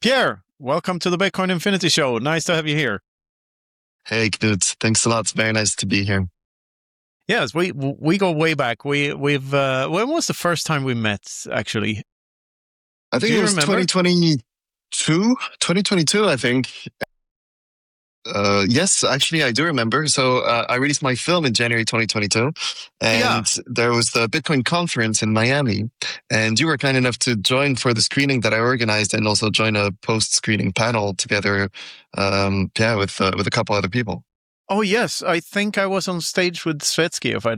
Pierre, welcome to the Bitcoin Infinity Show. Nice to have you here. Hey, Knut. Thanks a lot. It's very nice to be here. Yes, we go way back. We've when was the first time we met? Actually, I think it was remember? 2022, I think. Yes, actually, I do remember. So I released my film in January 2022, and there was the Bitcoin conference in Miami, and you were kind enough to join for the screening that I organized, and also join a post-screening panel together, with a couple other people. Oh yes, I think I was on stage with Svetsky, if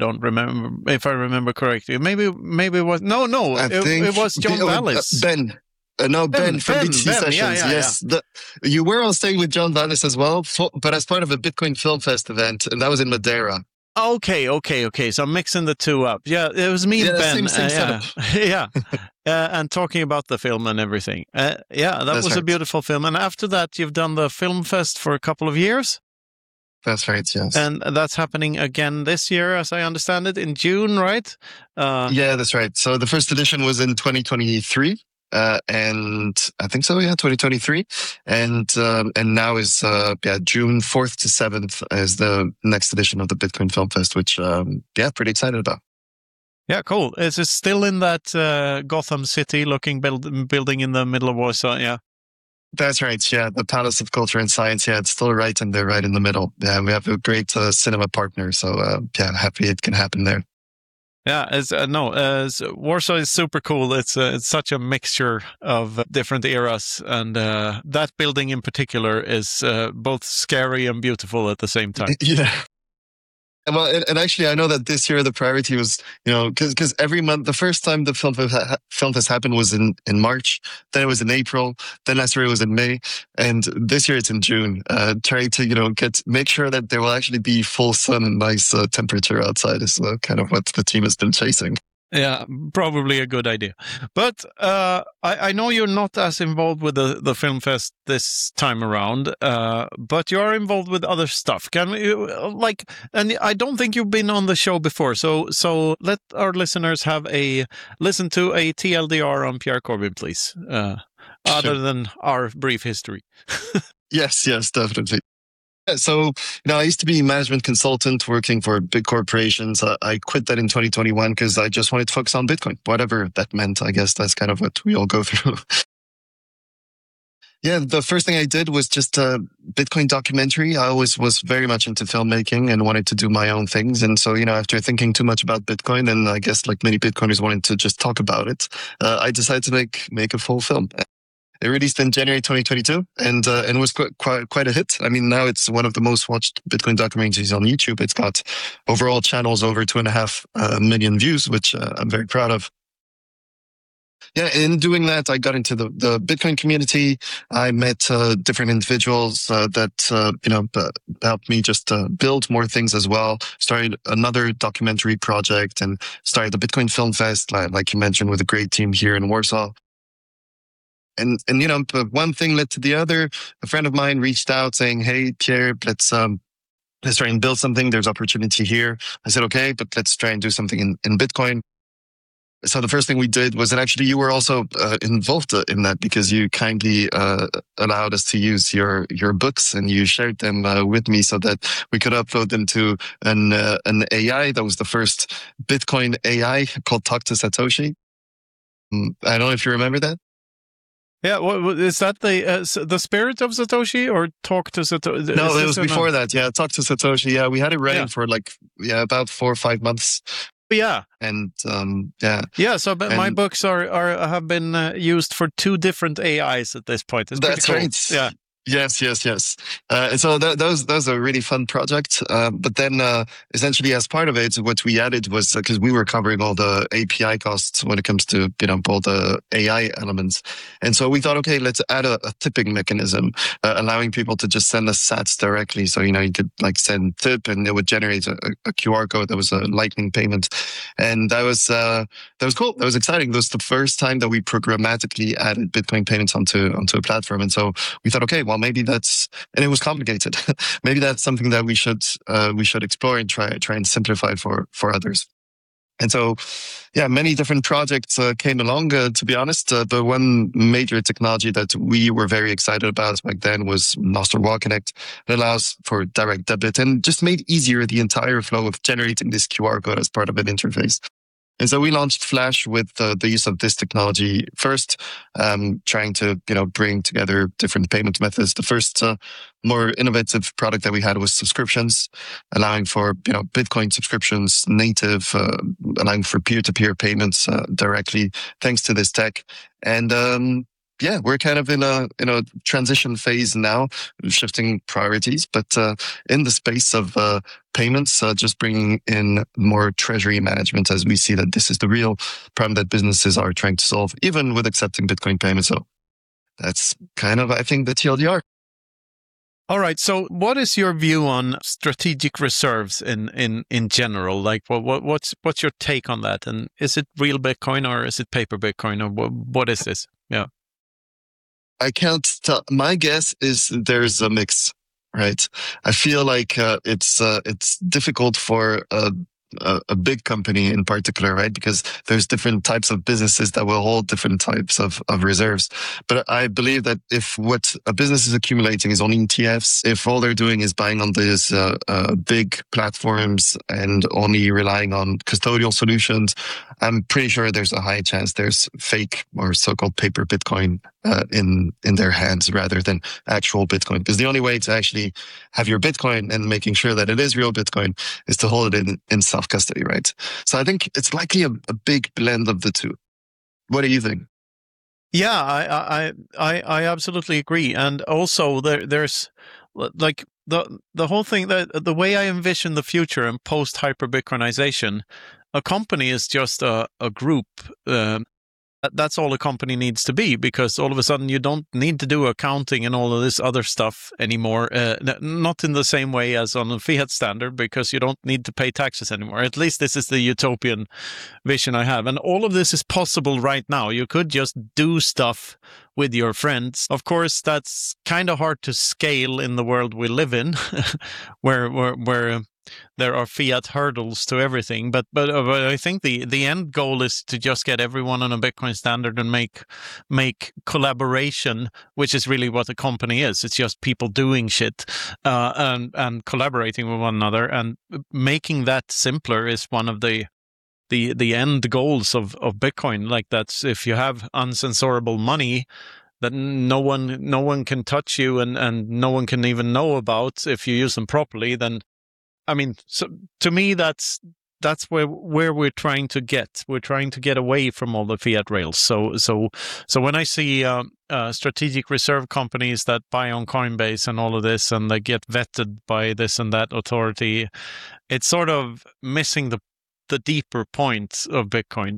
I remember correctly. Maybe it was it was John Vallis. Ben. No, Ben from BTC Sessions. Yes. You were on stage with John Vallis as well, but as part of a Bitcoin Film Fest event, and that was in Madeira. Okay. So I'm mixing the two up. Yeah, it was me and Ben. Same yeah. And talking about the film and everything. That was right. A beautiful film. And after that, you've done the Film Fest for a couple of years. That's right, yes. And that's happening again this year, as I understand it, in June, right? Yeah, that's right. So the first edition was in 2023. And I think so, 2023. And now is, June 4th to 7th is the next edition of the Bitcoin Film Fest, which, pretty excited about. Yeah, cool. Is it still in that Gotham City looking building in the middle of Warsaw? Yeah. That's right. Yeah. The Palace of Culture and Science. Yeah. It's still right in there, right in the middle. Yeah. We have a great cinema partner. So, happy it can happen there. Yeah, Warsaw is super cool. It's such a mixture of different eras, and that building in particular is both scary and beautiful at the same time. Yeah. Well, and actually, I know that this year the priority was, because every month, the first time the film fest happened was in March, then it was in April, then last year it was in May, and this year it's in June. Trying to, make sure that there will actually be full sun and nice temperature outside is kind of what the team has been chasing. Yeah, probably a good idea. But I know you're not as involved with the Film Fest this time around, but you are involved with other stuff. And I don't think you've been on the show before, so let our listeners have a listen to a TLDR on Pierre Corbin, please, other than our brief history. Yes, definitely. So, I used to be a management consultant working for big corporations. I quit that in 2021 because I just wanted to focus on Bitcoin, whatever that meant. I guess that's kind of what we all go through. Yeah, the first thing I did was just a Bitcoin documentary. I always was very much into filmmaking and wanted to do my own things. And so, after thinking too much about Bitcoin, and I guess like many Bitcoiners wanted to just talk about it, I decided to make a full film. It released in January 2022 and was quite a hit. I mean, now it's one of the most watched Bitcoin documentaries on YouTube. It's got overall channels over 2.5 million views, which I'm very proud of. Yeah, in doing that, I got into the Bitcoin community. I met different individuals that helped me just build more things as well. Started another documentary project and started the Bitcoin Film Fest, like you mentioned, with a great team here in Warsaw. And one thing led to the other. A friend of mine reached out saying, "Hey, Pierre, let's try and build something. There's opportunity here." I said, "Okay, but let's try and do something in Bitcoin." So the first thing we did was, and actually you were also involved in that because you kindly allowed us to use your books and you shared them with me so that we could upload them to an AI. That was the first Bitcoin AI called Talk to Satoshi. I don't know if you remember that. Yeah, is that the Spirit of Satoshi or Talk to Satoshi? No, it was before that. Yeah, Talk to Satoshi. Yeah, we had it running for about 4 or 5 months. Yeah, and So, but my books have been used for 2 different AIs at this point. That's cool. Right. Yeah. Yes. So that was a really fun project. But then essentially as part of it, what we added was because we were covering all the API costs when it comes to, all the AI elements. And so we thought, okay, let's add a tipping mechanism, allowing people to just send us sats directly. So, you could send tip and it would generate a QR code that was a lightning payment. And that was cool. That was exciting. That was the first time that we programmatically added Bitcoin payments onto a platform. And so we thought, okay, well, maybe and it was complicated. Maybe that's something that we should explore and try and simplify for others. And so, yeah, many different projects came along, to be honest. But one major technology that we were very excited about back then was Master Wall Connect. It allows for direct debit and just made easier the entire flow of generating this QR code as part of an interface. And so we launched Flash with the use of this technology first, trying to, bring together different payment methods. The first more innovative product that we had was subscriptions, allowing for, Bitcoin subscriptions native, allowing for peer-to-peer payments directly thanks to this tech. And yeah, we're kind of in a transition phase now, shifting priorities, but in the space of payments, just bringing in more treasury management, as we see that this is the real problem that businesses are trying to solve, even with accepting Bitcoin payments. So that's kind of, I think, the TLDR. All right. So, what is your view on strategic reserves in general? Like, what's your take on that? And is it real Bitcoin or is it paper Bitcoin, or what is this? Yeah. I can't tell. My guess is there's a mix, right? I feel like it's difficult for a big company in particular, right? Because there's different types of businesses that will hold different types of reserves. But I believe that if what a business is accumulating is on ETFs, if all they're doing is buying on these big platforms and only relying on custodial solutions, I'm pretty sure there's a high chance there's fake or so-called paper Bitcoin in their hands rather than actual Bitcoin. Because the only way to actually have your Bitcoin and making sure that it is real Bitcoin is to hold it in self-custody, right? So I think it's likely a big blend of the two. What do you think? Yeah, I absolutely agree. And also there's like the whole thing, that the way I envision the future and post hyper Bitcoinization, a company is just a group. That's all a company needs to be, because all of a sudden you don't need to do accounting and all of this other stuff anymore. Not in the same way as on a fiat standard, because you don't need to pay taxes anymore. At least this is the utopian vision I have. And all of this is possible right now. You could just do stuff with your friends. Of course, that's kind of hard to scale in the world we live in, where there are fiat hurdles to everything, but I think the end goal is to just get everyone on a Bitcoin standard and make collaboration, which is really what a company is. It's just people doing shit and collaborating with one another, and making that simpler is one of the end goals of Bitcoin. Like, that's, if you have uncensorable money that no one can touch you and no one can even know about if you use them properly, then I mean, so to me, that's where we're trying to get. We're trying to get away from all the fiat rails. So when I see strategic reserve companies that buy on Coinbase and all of this, and they get vetted by this and that authority, it's sort of missing the deeper point of Bitcoin.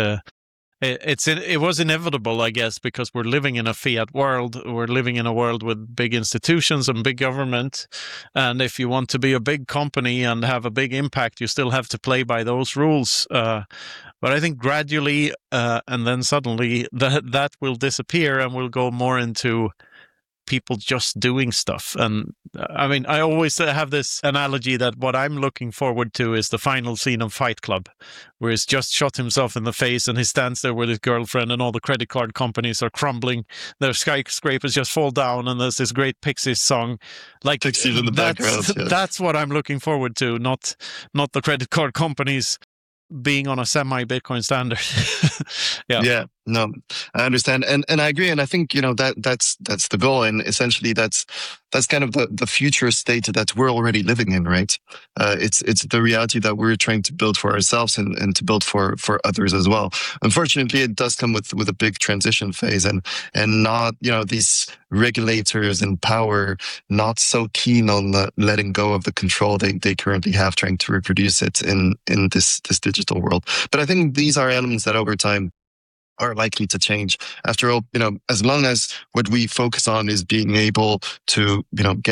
It was inevitable, I guess, because we're living in a fiat world. We're living in a world with big institutions and big government. And if you want to be a big company and have a big impact, you still have to play by those rules. But I think gradually, and then suddenly, that will disappear, and we'll go more into people just doing stuff. And I mean, I always have this analogy that what I'm looking forward to is the final scene of Fight Club, where he's just shot himself in the face and he stands there with his girlfriend and all the credit card companies are crumbling. Their skyscrapers just fall down and there's this great Pixies song. Like, Pixies in the background. Yeah. That's what I'm looking forward to, not the credit card companies being on a semi-Bitcoin standard. Yeah, no, I understand. And I agree. And I think, that's the goal. And essentially that's kind of the future state that we're already living in, right? It's the reality that we're trying to build for ourselves and to build for others as well. Unfortunately, it does come with a big transition phase, and not, these regulators in power not so keen on letting go of the control they currently have, trying to reproduce it in this digital world. But I think these are elements that over time are likely to change. After all, as long as what we focus on is being able to, get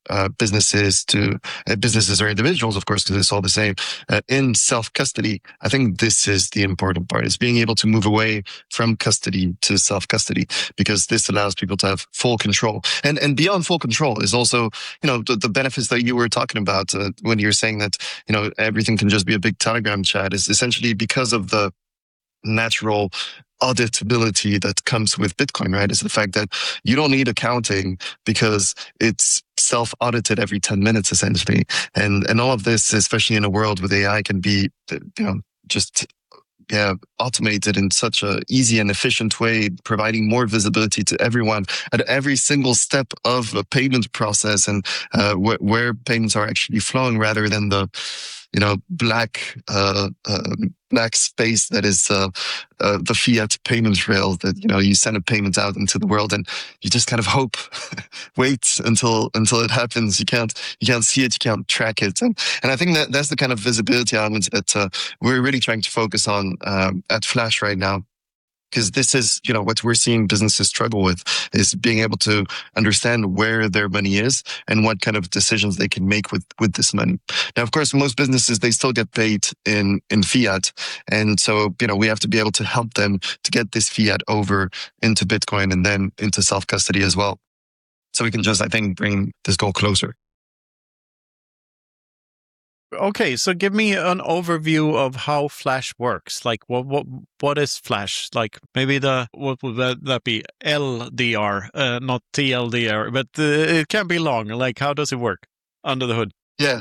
businesses to businesses or individuals, of course, because it's all the same, in self-custody. I think this is the important part, is being able to move away from custody to self-custody, because this allows people to have full control. And beyond full control is also, the benefits that you were talking about when you're saying that, everything can just be a big Telegram chat, is essentially because of the natural auditability that comes with Bitcoin, right? Is the fact that you don't need accounting because it's self-audited every 10 minutes, essentially. And all of this, especially in a world with AI, can be, just automated in such a easy and efficient way, providing more visibility to everyone at every single step of a payment process, and where payments are actually flowing, rather than the black space that is the fiat payment rail, that you send a payment out into the world and you just kind of hope, wait until it happens. You can't see it, you can't track it, and I think that's the kind of visibility element that we're really trying to focus on at Flash right now. Because this is, what we're seeing businesses struggle with, is being able to understand where their money is and what kind of decisions they can make with this money. Now, of course, most businesses, they still get paid in fiat. And so, we have to be able to help them to get this fiat over into Bitcoin and then into self-custody as well. So we can just, I think, bring this goal closer. Okay, so give me an overview of how Flash works. Like, what is Flash? Like, maybe what would that be? LDR, not TLDR, but it can be long. Like, how does it work under the hood? Yeah.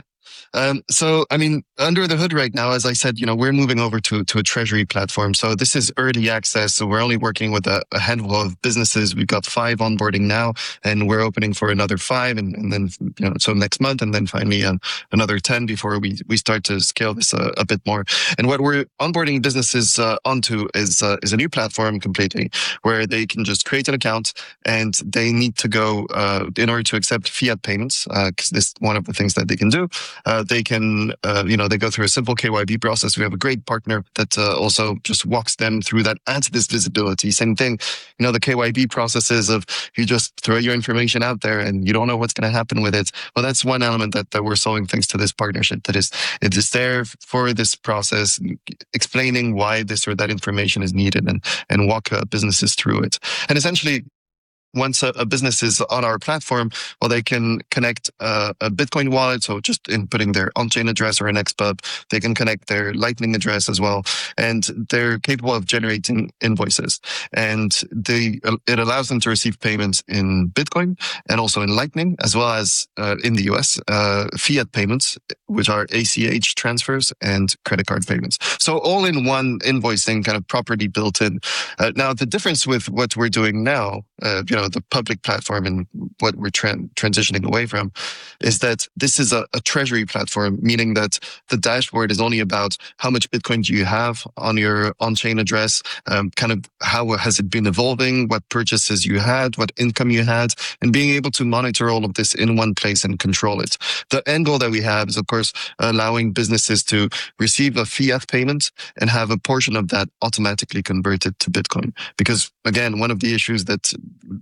So, I mean, under the hood right now, as I said, we're moving over to a treasury platform. So this is early access. So we're only working with a handful of businesses. We've got 5 onboarding now, and we're opening for another 5. And then, so next month, and then finally another 10 before we start to scale this a bit more. And what we're onboarding businesses onto is a new platform completely, where they can just create an account, and they need to go, in order to accept fiat payments, because this is one of the things that they can do. They can, they go through a simple KYB process. We have a great partner that also just walks them through that, adds this visibility. Same thing, the KYB processes of you just throw your information out there and you don't know what's going to happen with it. Well, that's one element that we're solving thanks to this partnership. It is there for this process, explaining why this or that information is needed, and walk businesses through it. And essentially, once a business is on our platform, well, they can connect a Bitcoin wallet. So just inputting their on-chain address or an XPub, they can connect their Lightning address as well. And they're capable of generating invoices. And it allows them to receive payments in Bitcoin and also in Lightning, as well as in the US, fiat payments, which are ACH transfers and credit card payments. So all in one invoicing, kind of properly built in. Now, the difference with what we're doing now, the public platform and what we're transitioning away from, is that this is a treasury platform, meaning that the dashboard is only about how much Bitcoin do you have on your on-chain address, kind of how has it been evolving, what purchases you had, what income you had, and being able to monitor all of this in one place and control it. The end goal that we have is, of course, allowing businesses to receive a fiat payment and have a portion of that automatically converted to Bitcoin. Because again, one of the issues that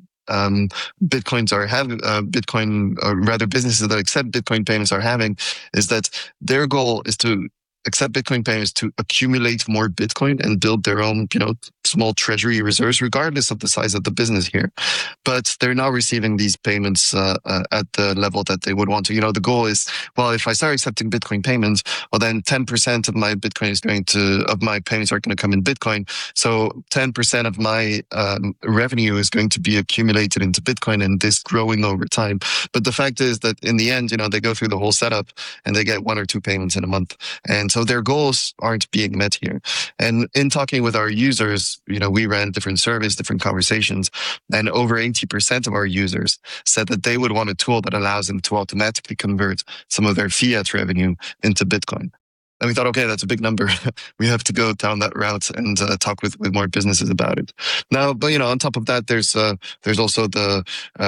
Bitcoins are having, Bitcoin, or rather businesses that accept Bitcoin payments are having, is that their goal is to accept Bitcoin payments to accumulate more Bitcoin and build their own, small treasury reserves, regardless of the size of the business here. But they're now receiving these payments at the level that they would want to. The goal is, well, if I start accepting Bitcoin payments, well, then 10% of my Bitcoin of my payments are going to come in Bitcoin. So 10% of my revenue is going to be accumulated into Bitcoin, and this growing over time. But the fact is that in the end, they go through the whole setup and they get 1 or 2 payments in a month. And so their goals aren't being met here. And in talking with our users, we ran different surveys, different conversations, and over 80% of our users said that they would want a tool that allows them to automatically convert some of their fiat revenue into Bitcoin. And we thought, okay, that's a big number. We have to go down that route and talk with more businesses about it. Now, but on top of that, there's also the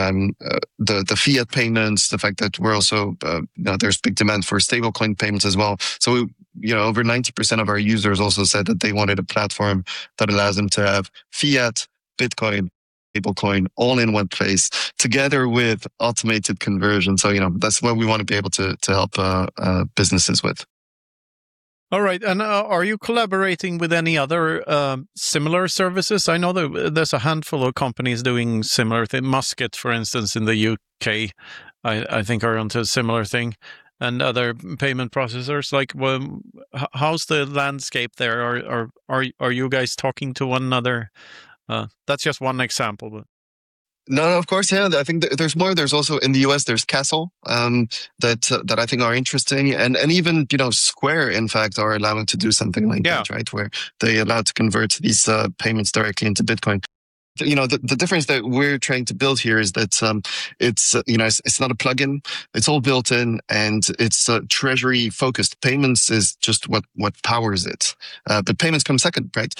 fiat payments. The fact that we're also there's big demand for stablecoin payments as well. So over 90% of our users also said that they wanted a platform that allows them to have fiat, Bitcoin, stablecoin all in one place together with automated conversion. So, that's what we want to be able to help businesses with. All right. And are you collaborating with any other similar services? I know that there's a handful of companies doing similar things. Musket, for instance, in the UK, I think are onto a similar thing, and other payment processors. Like, how's the landscape there? Are you guys talking to one another? That's just one example. But... No, of course, yeah. I think there's more. There's also in the US, there's Castle that I think are interesting, and even Square, in fact, are allowing to do something like that, right? Where they allow to convert these payments directly into Bitcoin. The difference that we're trying to build here is that it's it's not a plugin. It's all built in, and it's treasury focused. Payments is just what powers it, but payments come second, right?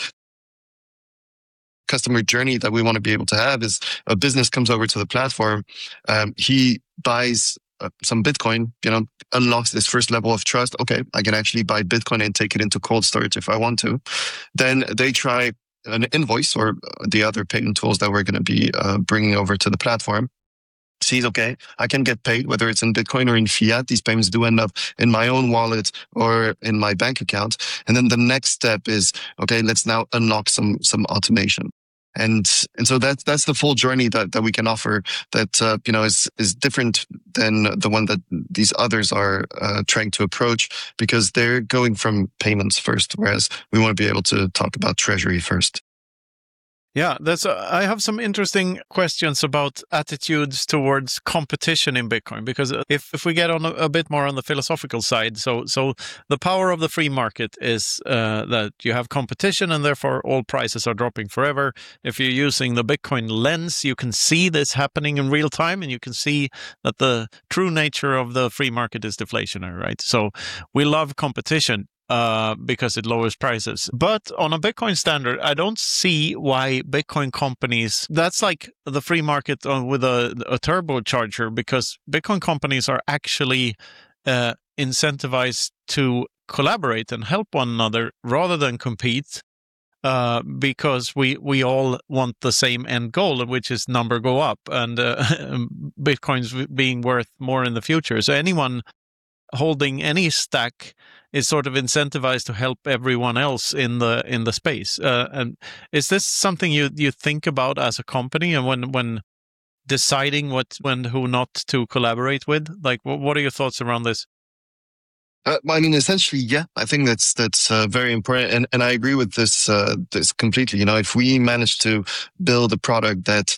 Customer journey that we want to be able to have is a business comes over to the platform, he buys some Bitcoin, unlocks this first level of trust. Okay, I can actually buy Bitcoin and take it into cold storage if I want to. Then they try an invoice or the other payment tools that we're going to be bringing over to the platform. Sees, okay, I can get paid, whether it's in Bitcoin or in fiat. These payments do end up in my own wallet or in my bank account. And then the next step is, okay, let's now unlock some automation. And so that's the full journey that we can offer that, is different than the one that these others are trying to approach, because they're going from payments first, whereas we want to be able to talk about treasury first. Yeah, I have some interesting questions about attitudes towards competition in Bitcoin, because if we get on a bit more on the philosophical side, so the power of the free market is that you have competition and therefore all prices are dropping forever. If you're using the Bitcoin lens, you can see this happening in real time, and you can see that the true nature of the free market is deflationary, right? So we love competition. Because it lowers prices. But on a Bitcoin standard, I don't see why Bitcoin companies, that's like the free market with a turbocharger, because Bitcoin companies are actually incentivized to collaborate and help one another rather than compete. Because we all want the same end goal, which is number go up and Bitcoins being worth more in the future. So anyone holding any stack is sort of incentivized to help everyone else in the space. And is this something you think about as a company, and when deciding who not to collaborate with? Like, what are your thoughts around this? Essentially, yeah, I think that's very important, and I agree with this completely. If we manage to build a product that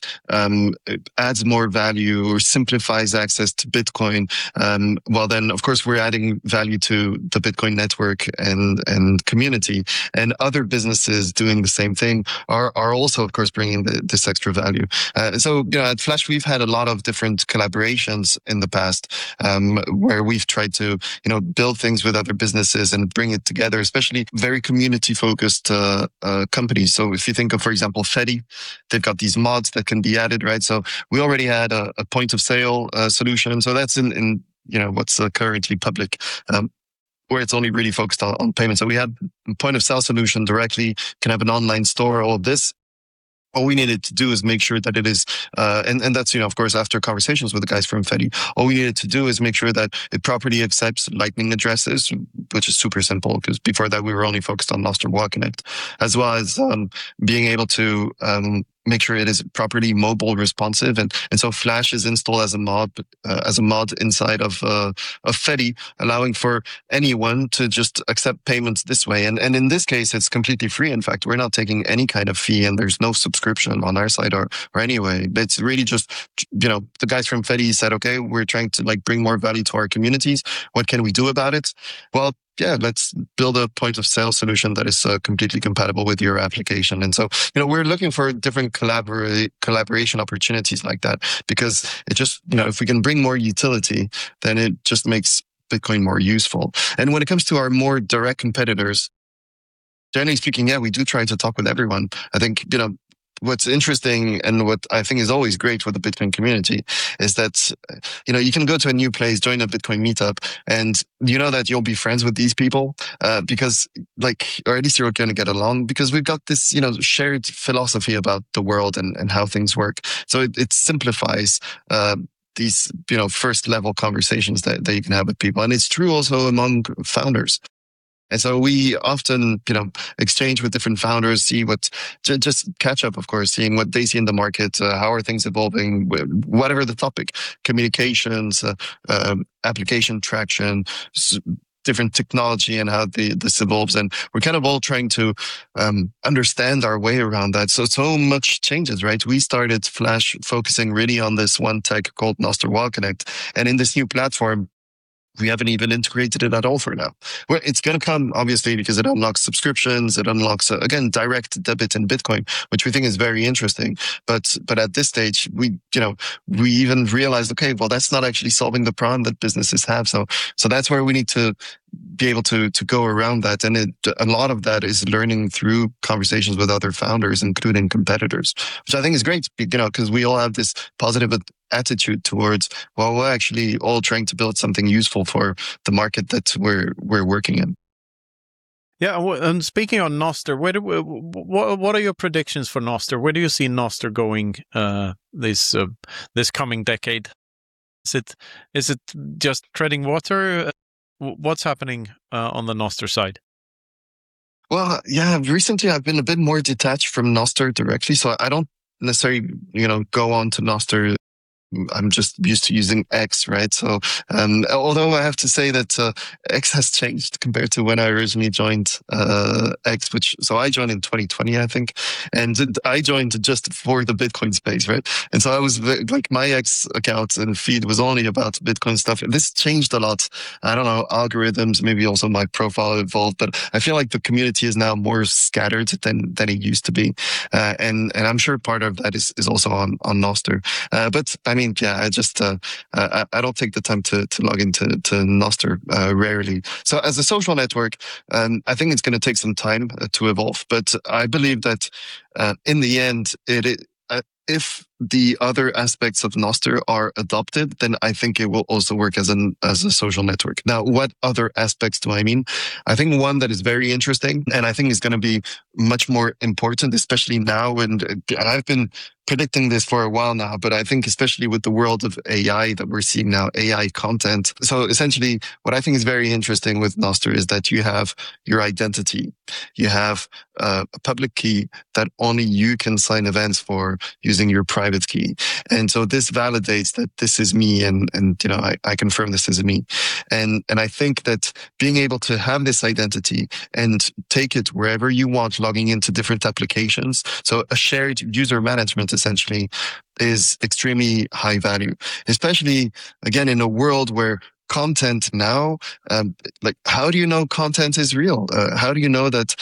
adds more value or simplifies access to Bitcoin, well, then of course we're adding value to the Bitcoin network and community, and other businesses doing the same thing are also, of course, bringing this extra value. So at Flash, we've had a lot of different collaborations in the past where we've tried to build things with other businesses and bring it together, especially very community-focused companies. So if you think of, for example, Fedi, they've got these mods that can be added, right? So we already had a point of sale solution. So that's in what's currently public, where it's only really focused on payments. So we had a point of sale solution directly, can have an online store, all of this. All we needed to do is make sure that it is, and that's, of course, after conversations with the guys from Fedi, all we needed to do is make sure that it properly accepts Lightning addresses, which is super simple, because before that we were only focused on Nostr Wallet Connect, as well as being able to make sure it is properly mobile responsive. And so Flash is installed as a mod inside of Fedi, allowing for anyone to just accept payments this way. And in this case, it's completely free. In fact, we're not taking any kind of fee, and there's no subscription on our side or anyway. It's really just, the guys from Fedi said, okay, we're trying to bring more value to our communities. What can we do about it? Well, yeah, let's build a point of sale solution that is completely compatible with your application. And so, we're looking for different collaboration opportunities like that, because it just, if we can bring more utility, then it just makes Bitcoin more useful. And when it comes to our more direct competitors, generally speaking, yeah, we do try to talk with everyone. I think, what's interesting and what I think is always great with the Bitcoin community is that, you can go to a new place, join a Bitcoin meetup, and you know that you'll be friends with these people, because or at least you're going to get along because we've got this, shared philosophy about the world and how things work. So it simplifies, these, first level conversations that you can have with people. And it's true also among founders. And so we often, exchange with different founders, see just catch up, of course, seeing what they see in the market, how are things evolving, whatever the topic, communications, application traction, different technology and how this evolves. And we're kind of all trying to understand our way around that. So much changes, right? We started Flash focusing really on this one tech called Nostr Wall Connect. And in this new platform, we haven't even integrated it at all for now. Well, it's going to come, obviously, because it unlocks subscriptions. It unlocks, again, direct debit in Bitcoin, which we think is very interesting. But at this stage, we even realized, okay, well, that's not actually solving the problem that businesses have. So that's where we need to be able to go around that. And a lot of that is learning through conversations with other founders, including competitors, which I think is great, because we all have this positive attitude towards, well, we're actually all trying to build something useful for the market that we're working in. Yeah, and speaking on Nostr, what are your predictions for Nostr? Where do you see Nostr going this coming decade? Is it just treading water? What's happening on the Nostr side? Well, yeah, recently I've been a bit more detached from Nostr directly, so I don't necessarily, go on to Nostr. I'm just used to using X, right? So, although I have to say that X has changed compared to when I originally joined X, so I joined in 2020, I think, and I joined just for the Bitcoin space, right? And so I was my X account and feed was only about Bitcoin stuff. And this changed a lot. I don't know, algorithms, maybe also my profile evolved, but I feel like the community is now more scattered than it used to be, and I'm sure part of that is also on Nostr, but I mean. Yeah, I just I don't take the time to log into Nostr rarely. So as a social network, I think it's going to take some time to evolve. But I believe that in the end, if the other aspects of Nostr are adopted, then I think it will also work as a social network. Now, what other aspects do I mean? I think one that is very interesting, and I think is going to be much more important, especially now. And I've been predicting this for a while now, but I think especially with the world of AI that we're seeing now, AI content. So essentially, what I think is very interesting with Nostr is that you have your identity. You have a public key that only you can sign events for using your private key. And so this validates that this is me and I confirm this is me. And I think that being able to have this identity and take it wherever you want, logging into different applications. So a shared user management essentially is extremely high value, especially again in a world where content now, how do you know content is real? How do you know that,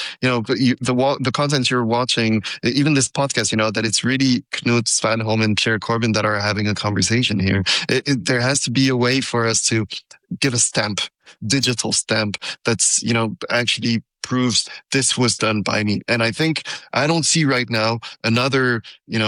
the content you're watching, even this podcast, that it's really Knut Svanholm and Pierre Corbin that are having a conversation here. There has to be a way for us to give a stamp, digital stamp that's, actually proves this was done by me. And I think I don't see right now another,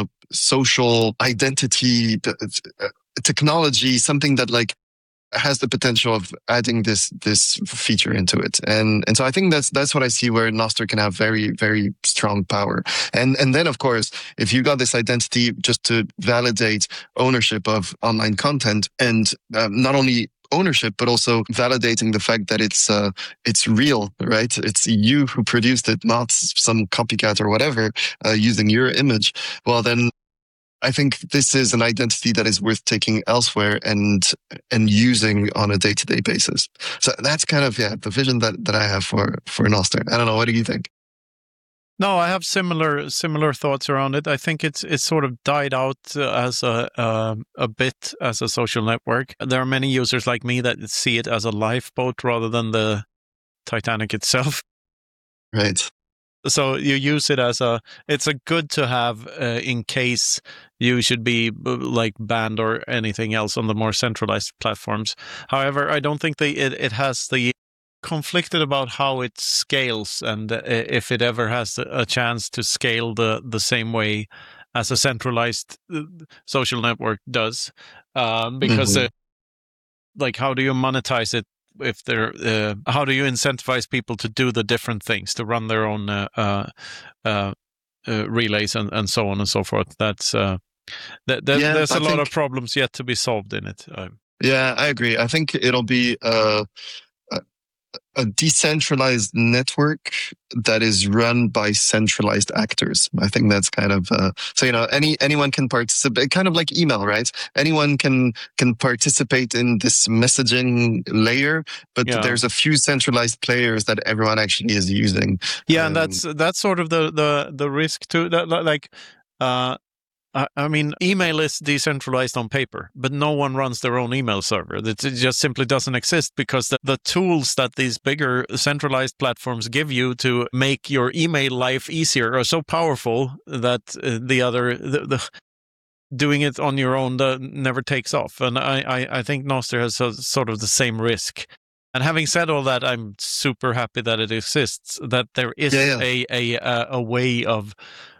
social identity technology, something that has the potential of adding this feature into it. And so I think that's what I see where Nostr can have very, very strong power. And then of course, if you got this identity just to validate ownership of online content and not only ownership, but also validating the fact that it's real, right? It's you who produced it, not some copycat or whatever, using your image. Well, then I think this is an identity that is worth taking elsewhere and using on a day-to-day basis. So that's kind of the vision that I have for Nostr. I don't know. What do you think? No, I have similar thoughts around it. I think it's sort of died out as a bit as a social network. There are many users like me that see it as a lifeboat rather than the Titanic itself. Right. So you use it it's a good to have in case you should be banned or anything else on the more centralized platforms. However, I don't think it has the conflicted about how it scales and if it ever has a chance to scale the same way as a centralized social network does, because like, how do you monetize it? If they're how do you incentivize people to do the different things, to run their own relays and so on and so forth? That's there's a lot of problems yet to be solved in it. Yeah, I agree. I think it'll be a decentralized network that is run by centralized actors. I think that's kind of so, you know, anyone can participate, kind of like email, right? Anyone can participate in this messaging layer, but there's a few centralized players that everyone actually is using. Yeah, and that's sort of the risk too. That, like, I mean, email is decentralized on paper, but no one runs their own email server. It just simply doesn't exist, because the tools that these bigger centralized platforms give you to make your email life easier are so powerful that the doing it on your own never takes off. And I think Nostr has sort of the same risk. And having said all that, I'm super happy that it exists, that there is a way of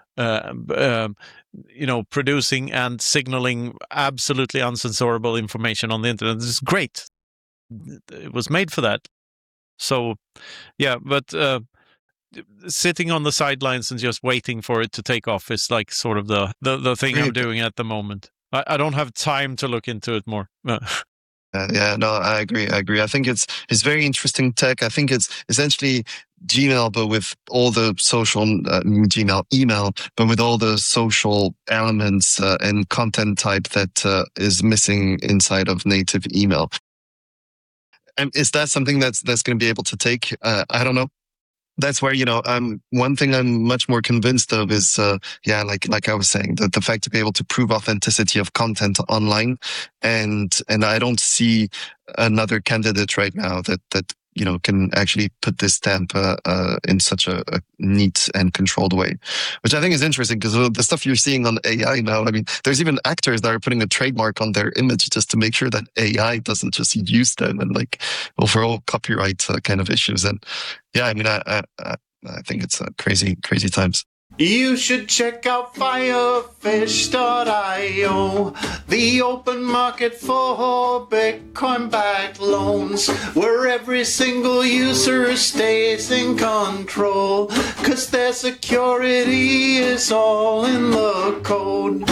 you know, producing and signaling absolutely uncensorable information on the internet. This is great. It was made for that. So, yeah, but sitting on the sidelines and just waiting for it to take off is like sort of the thing I'm doing at the moment. I don't have time to look into it more. Yeah, no, I agree. I think it's very interesting tech. I think it's essentially Gmail, but with all the social Gmail email, but with all the social elements and content type that is missing inside of native email. And is that something that's going to be able to take? I don't know. That's where, you know, one thing I'm much more convinced of is, like I was saying, the fact to be able to prove authenticity of content online. And I don't see another candidate right now that, you know, can actually put this stamp, in such a neat and controlled way, which I think is interesting, because the stuff you're seeing on AI now, I mean, there's even actors that are putting a trademark on their image just to make sure that AI doesn't just use them, and like overall copyright kind of issues. And yeah, I mean, I think it's crazy times. You should check out Firefish.io, the open market for Bitcoin-backed loans, where every single user stays in control, 'cause their security is all in the code.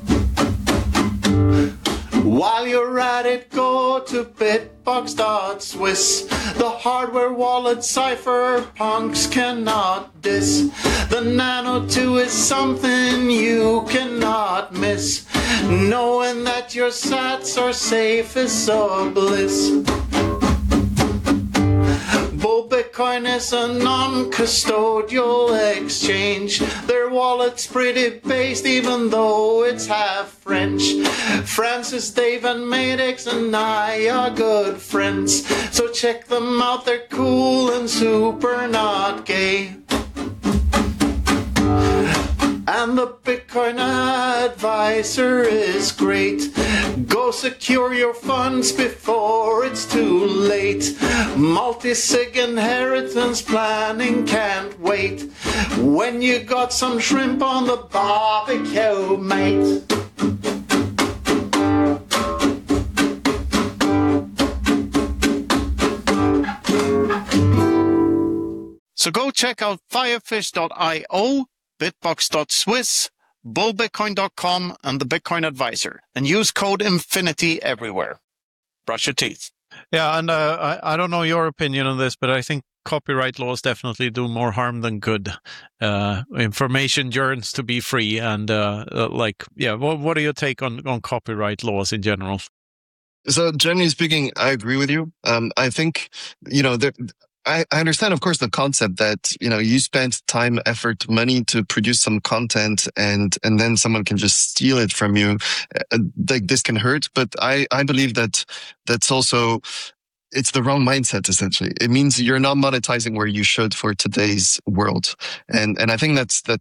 While you're at it, go to bitbox.swiss, the hardware wallet cypherpunks cannot diss. The Nano 2 is something you cannot miss. Knowing that your sats are safe is a bliss. Bull Bitcoin is a non-custodial exchange. Their wallet's pretty based, even though it's half French. Francis, Dave, and Madex and I are good friends, so check them out, they're cool and super not gay. And the Bitcoin Advisor is great. Go secure your funds before it's too late. Multi-sig inheritance planning can't wait. When you got some shrimp on the barbecue, mate. So go check out Firefish.io, Bitbox.swiss, bullbitcoin.com, and the Bitcoin Advisor, and use code Infinity everywhere. Brush your teeth. Yeah, and I don't know your opinion on this, but I think copyright laws definitely do more harm than good. Information yearns to be free, and what are your take on copyright laws in general? So generally speaking, I agree with you. I think, you know, I understand, of course, the concept that, you know, you spent time, effort, money to produce some content, and then someone can just steal it from you. Like, this can hurt, but I believe that that's also, it's the wrong mindset, essentially. It means you're not monetizing where you should for today's world. And I think that's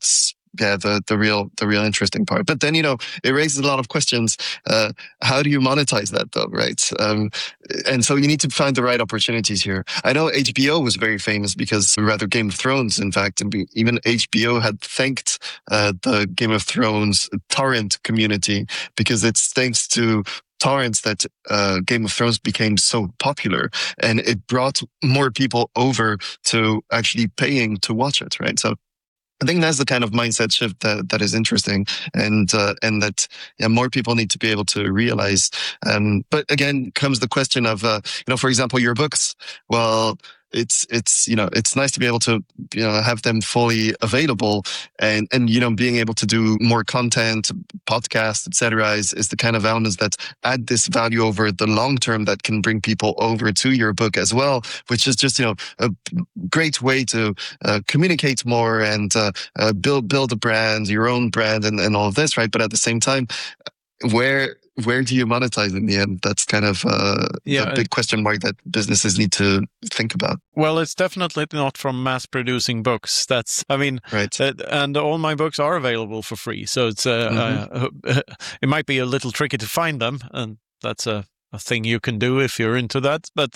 the real interesting part. But then, it raises a lot of questions. How do you monetize that though, right? And so you need to find the right opportunities here. I know HBO was very famous because, rather, Game of Thrones, in fact, and even HBO had thanked the Game of Thrones torrent community, because it's thanks to torrents that Game of Thrones became so popular, and it brought more people over to actually paying to watch it, right? So I think that's the kind of mindset shift that is interesting, and that more people need to be able to realize. But again, comes the question of for example, your books. Well, it's nice to be able to have them fully available, and being able to do more content, podcasts, etc. is the kind of elements that add this value over the long term that can bring people over to your book as well, which is just a great way to communicate more and build a brand, your own brand, and all of this, right? But at the same time, where do you monetize in the end? That's kind of the big question mark that businesses need to think about. Well, it's definitely not from mass producing books. Right. And all my books are available for free. So it's it might be a little tricky to find them, and that's a thing you can do if you're into that. But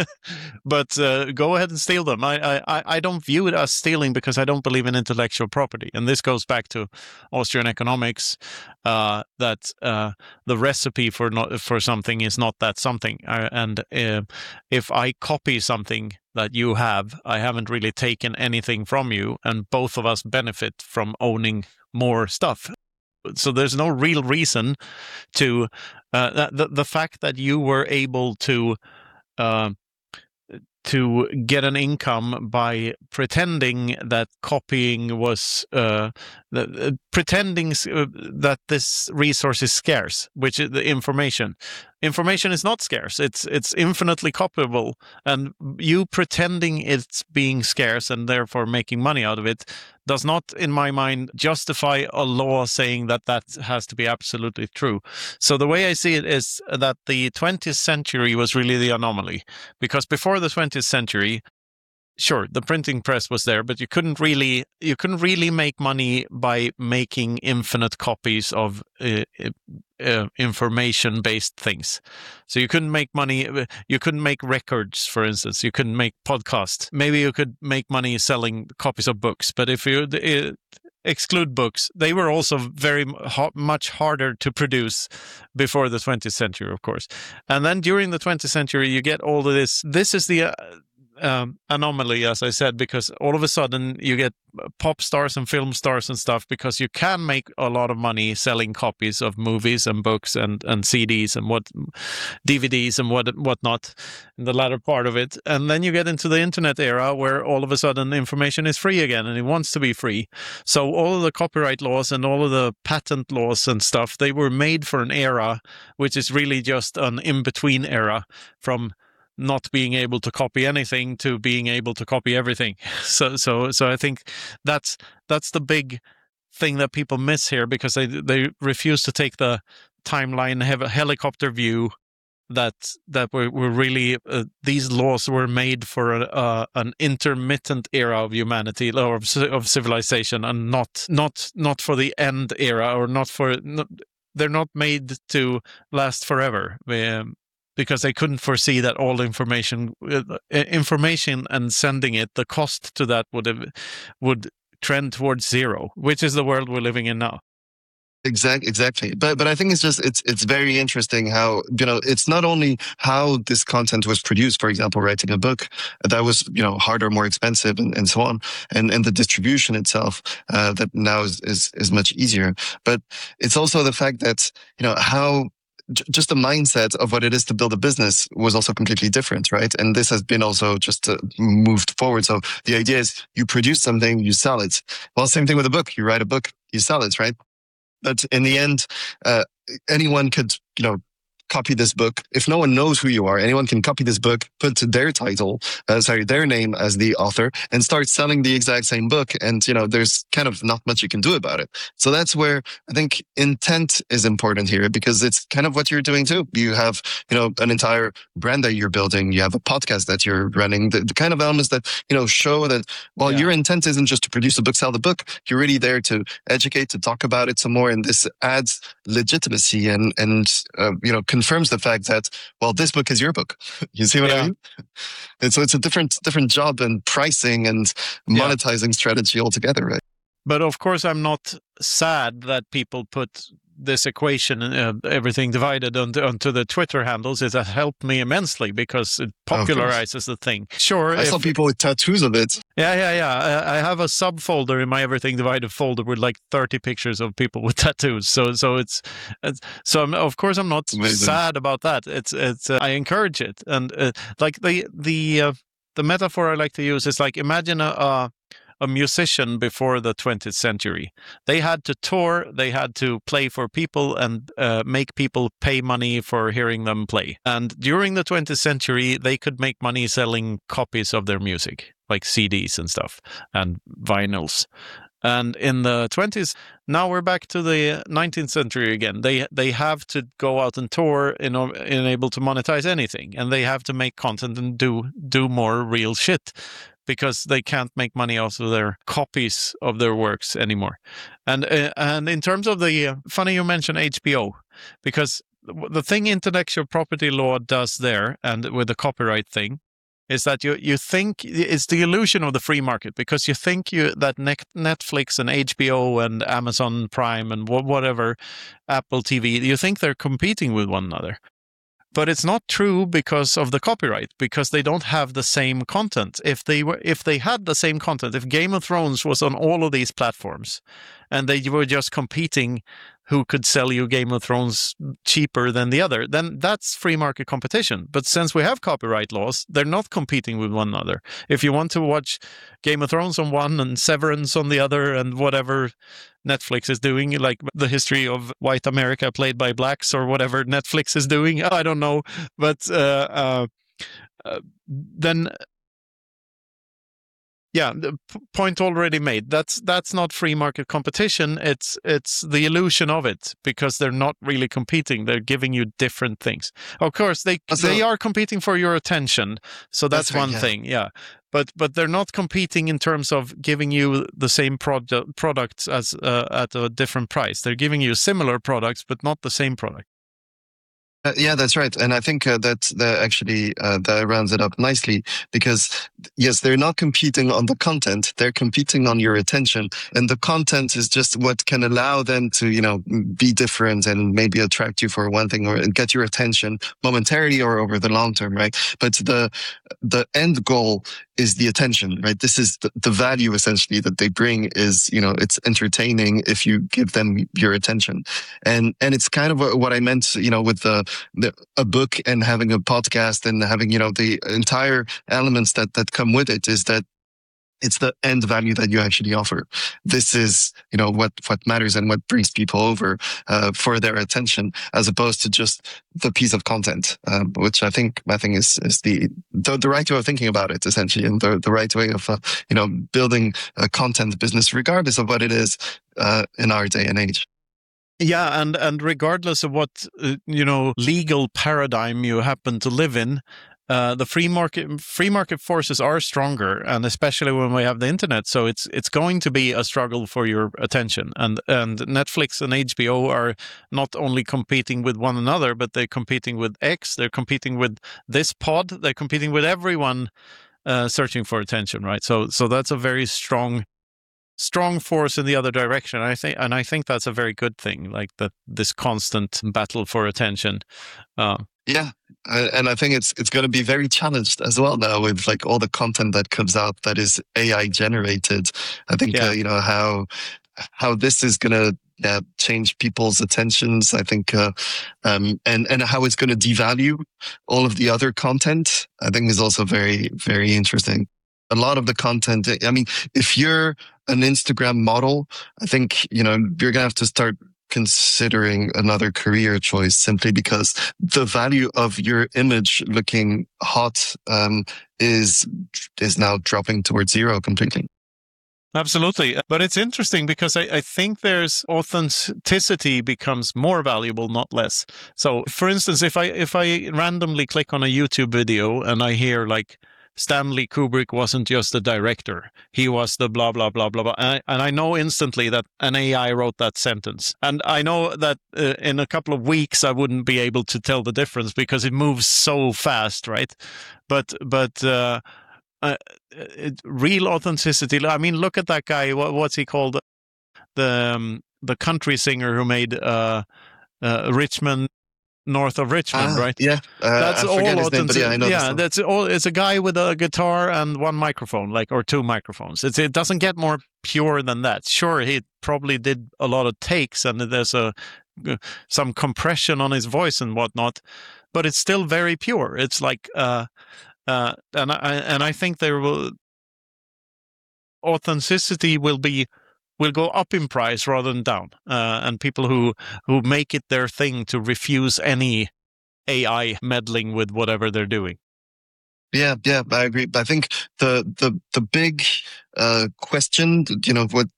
go ahead and steal them. I don't view it as stealing, because I don't believe in intellectual property. And this goes back to Austrian economics, that the recipe for something is not that something. If I copy something that you have, I haven't really taken anything from you, and both of us benefit from owning more stuff. So there's no real reason to the fact that you were able to get an income by pretending that copying was pretending that this resource is scarce, which is the information. Information is not scarce. It's infinitely copyable, and you pretending it's being scarce and therefore making money out of it does not, in my mind, justify a law saying that has to be absolutely true. So the way I see it is that the 20th century was really the anomaly, because before the 20th century, sure, the printing press was there, but you couldn't really make money by making infinite copies of information-based things. So you couldn't make money. You couldn't make records, for instance. You couldn't make podcasts. Maybe you could make money selling copies of books, but if you exclude books, they were also very much harder to produce before the 20th century, of course. And then during the 20th century, you get all of this. This is the anomaly, as I said, because all of a sudden you get pop stars and film stars and stuff, because you can make a lot of money selling copies of movies and books and CDs and DVDs and whatnot in the latter part of it. And then you get into the internet era, where all of a sudden information is free again, and it wants to be free. So all of the copyright laws and all of the patent laws and stuff, they were made for an era which is really just an in-between era, from not being able to copy anything to being able to copy everything. So I think that's the big thing that people miss here, because they refuse to take the timeline, have a helicopter view that were really these laws were made for an intermittent era of humanity or of civilization, and not for the end era, or they're not made to last forever. Because they couldn't foresee that all information and sending it, the cost to that would trend towards zero, which is the world we're living in now. Exactly. But I think it's very interesting how, it's not only how this content was produced, for example, writing a book, that was, harder, more expensive and so on. And the distribution itself, that now is much easier. But it's also the fact that, how just the mindset of what it is to build a business was also completely different, right? And this has been also just moved forward. So the idea is you produce something, you sell it. Well, same thing with a book. You write a book, you sell it, right? But in the end, anyone could, copy this book. If no one knows who you are, anyone can copy this book, put their title, their name as the author, and start selling the exact same book. And, there's kind of not much you can do about it. So that's where I think intent is important here, because it's kind of what you're doing too. You have, an entire brand that you're building. You have a podcast that you're running, the kind of elements that, show that, your intent isn't just to produce a book, sell the book. You're really there to educate, to talk about it some more. And this adds legitimacy and confirms the fact that, this book is your book. You see what I mean? And so it's a different job and pricing and monetizing strategy altogether, right? But of course, I'm not sad that people put this equation, everything divided onto the Twitter handles. It has helped me immensely because it popularizes the thing. Sure. I saw people with tattoos of it. Yeah. I have a subfolder in my everything divided folder with like 30 pictures of people with tattoos. So of course I'm not sad about that. It's I encourage it. And like the metaphor I like to use is like, imagine a musician before the 20th century. They had to tour, they had to play for people and make people pay money for hearing them play. And during the 20th century, they could make money selling copies of their music, like CDs and stuff, and vinyls. And in the 20s, now we're back to the 19th century again. They have to go out and tour in able to monetize anything, and they have to make content and do more real shit, because they can't make money off of their copies of their works anymore. And in terms of funny you mentioned HBO, because the thing intellectual property law does there, and with the copyright thing, is that you think it's the illusion of the free market, because you think that Netflix and HBO and Amazon Prime and whatever, Apple TV, you think they're competing with one another. But it's not true because of the copyright, because they don't have the same content. If they had the same content, if Game of Thrones was on all of these platforms and they were just competing who could sell you Game of Thrones cheaper than the other, then that's free market competition. But since we have copyright laws, they're not competing with one another. If you want to watch Game of Thrones on one and Severance on the other and whatever Netflix is doing, like the history of white America played by blacks or whatever Netflix is doing, I don't know. But then... Yeah, the point already made. That's not free market competition. It's the illusion of it, because they're not really competing. They're giving you different things. Of course, they are competing for your attention. So that's one thing. Yeah, but they're not competing in terms of giving you the same products as at a different price. They're giving you similar products, but not the same product. Yeah, that's right. And I think that rounds it up nicely, because yes, they're not competing on the content. They're competing on your attention, and the content is just what can allow them to, be different and maybe attract you for one thing or get your attention momentarily or over the long term, right? But the end goal is the attention, right? This is the value essentially that they bring is, it's entertaining if you give them your attention. And it's kind of what I meant, with a book and having a podcast and having, the entire elements that come with it, is that it's the end value that you actually offer. This is, what matters and what brings people over for their attention, as opposed to just the piece of content, which I think is the right way of thinking about it, essentially, and the right way of building a content business, regardless of what it is in our day and age. Yeah, and regardless of what legal paradigm you happen to live in, the free market forces are stronger, and especially when we have the internet. So it's going to be a struggle for your attention. And Netflix and HBO are not only competing with one another, but they're competing with X. They're competing with this pod. They're competing with everyone searching for attention, right? So that's a very strong force in the other direction. I think that's a very good thing, like this constant battle for attention. Yeah. And I think it's going to be very challenged as well now with like all the content that comes out that is AI generated. I think, how this is going to change people's attentions, I think, and how it's going to devalue all of the other content, I think is also very, very interesting. A lot of the content, I mean, if you're an Instagram model, I think, you're going to have to start considering another career choice simply because the value of your image looking hot is now dropping towards zero completely. Absolutely. But it's interesting because I think there's authenticity becomes more valuable, not less. So for instance, if I randomly click on a YouTube video and I hear like Stanley Kubrick wasn't just a director, he was the blah, blah, blah, blah, blah. And I know instantly that an AI wrote that sentence. And I know that in a couple of weeks, I wouldn't be able to tell the difference because it moves so fast, right? But real authenticity. I mean, look at that guy. What's he called? The country singer who made Richmond, north of Richmond, right? Yeah, that's I all authentic. Yeah, I know. Yeah, that's all. It's a guy with a guitar and one microphone, like, or two microphones. It doesn't get more pure than that. Sure, he probably did a lot of takes, and there's some compression on his voice and whatnot, but it's still very pure. It's like. And I think authenticity will go up in price rather than down. And people who make it their thing to refuse any AI meddling with whatever they're doing. Yeah, I agree. But I think the big question, what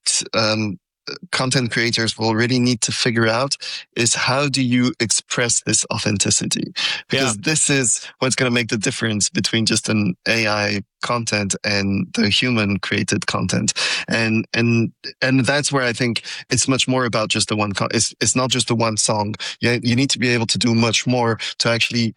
content creators will really need to figure out is how do you express this authenticity? Because this is what's going to make the difference between just an AI content and the human created content. And that's where I think it's much more about just the one, it's not just the one song. You need to be able to do much more to actually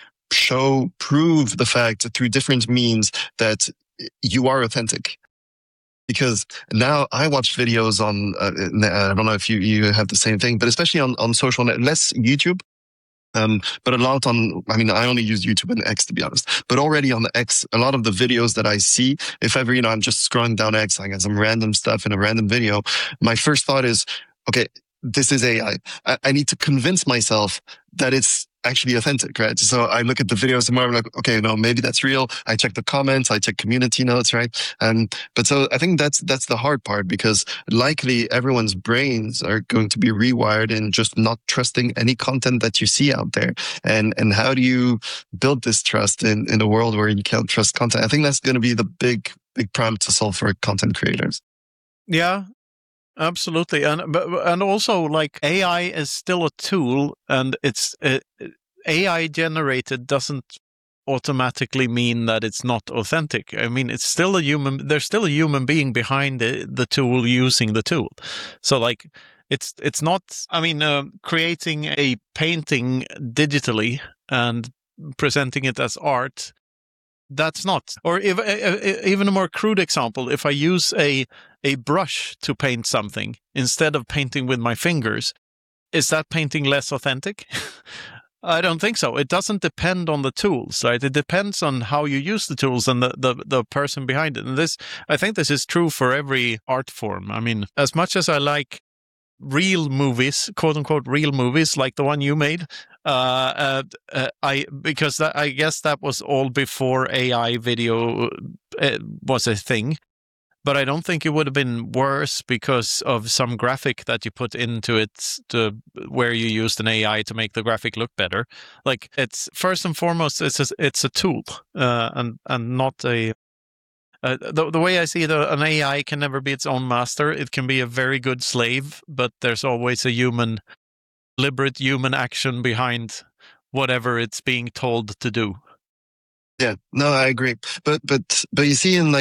prove the fact through different means that you are authentic. Because now I watch videos on, I don't know if you have the same thing, but especially on social net, less YouTube, but a lot on, I mean, I only use YouTube and X to be honest, but already on the X, a lot of the videos that I see, if ever, I'm just scrolling down X, I got some random stuff in a random video, my first thought is, okay, this is AI. I need to convince myself that it's actually authentic, right? So I look at the videos and I'm like, okay, no, maybe that's real. I check the comments, I check community notes, right? But so I think that's the hard part because likely everyone's brains are going to be rewired in just not trusting any content that you see out there. And how do you build this trust in a world where you can't trust content? I think that's going to be the big problem to solve for content creators. Yeah. Absolutely, and also like AI is still a tool, and it's AI generated doesn't automatically mean that it's not authentic. I mean, it's still a human. There's still a human being behind the tool using the tool. So like, it's not. I mean, creating a painting digitally and presenting it as art. That's not. Or even a more crude example, if I use a brush to paint something instead of painting with my fingers, is that painting less authentic? I don't think so. It doesn't depend on the tools, right? It depends on how you use the tools and the person behind it. And I think this is true for every art form. I mean, as much as I like real movies, quote unquote, real movies like the one you made, I guess that was all before AI video was a thing. But I don't think it would have been worse because of some graphic that you put into it where you used an AI to make the graphic look better. Like, it's first and foremost, it's a tool and not a. The way I see it, an AI can never be its own master. It can be a very good slave, but there's always a deliberate human action behind whatever it's being told to do. Yeah, no, I agree. But you see, in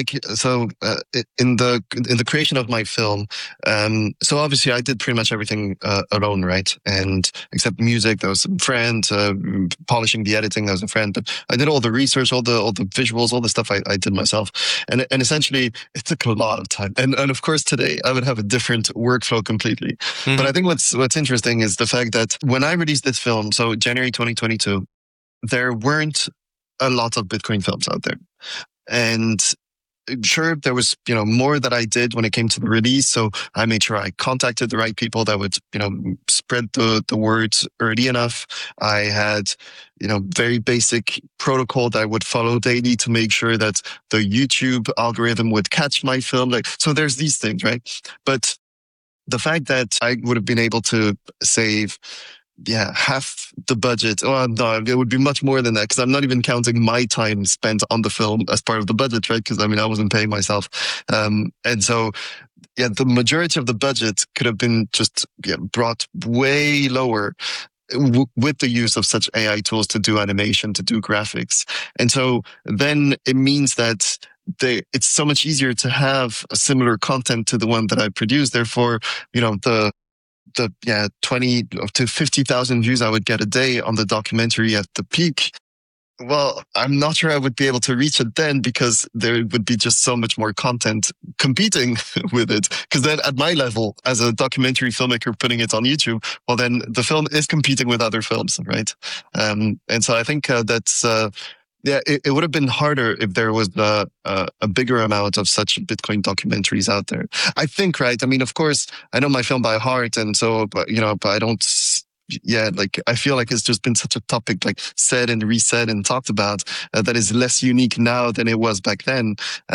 the creation of my film, so obviously I did pretty much everything alone, right? And except music, there was some friend, polishing the editing, there was a friend. But I did all the research, all the visuals, all the stuff I did myself. And essentially, it took a lot of time. And of course, today I would have a different workflow completely. Mm-hmm. But I think what's interesting is the fact that when I released this film, so January 2022, there weren't a lot of Bitcoin films out there. And sure, there was, more that I did when it came to the release. So I made sure I contacted the right people that would, spread the word early enough. I had, very basic protocol that I would follow daily to make sure that the YouTube algorithm would catch my film. So there's these things, right? But the fact that I would have been able to save half the budget. Oh, no, it would be much more than that because I'm not even counting my time spent on the film as part of the budget, right? Because I mean, I wasn't paying myself. And so, the majority of the budget could have been just brought way lower with the use of such AI tools to do animation, to do graphics. And so then it means that it's so much easier to have a similar content to the one that I produce. Therefore, the 20 to 50,000 views I would get a day on the documentary at the peak. Well, I'm not sure I would be able to reach it then because there would be just so much more content competing with it. Because then at my level, as a documentary filmmaker putting it on YouTube, well, then the film is competing with other films, right? And so I think that's... it would have been harder if there was a bigger amount of such Bitcoin documentaries out there. I think, right? I mean, of course, I know my film by heart, and so, but I don't. I feel like it's just been such a topic, like said and resaid and talked about, that is less unique now than it was back then.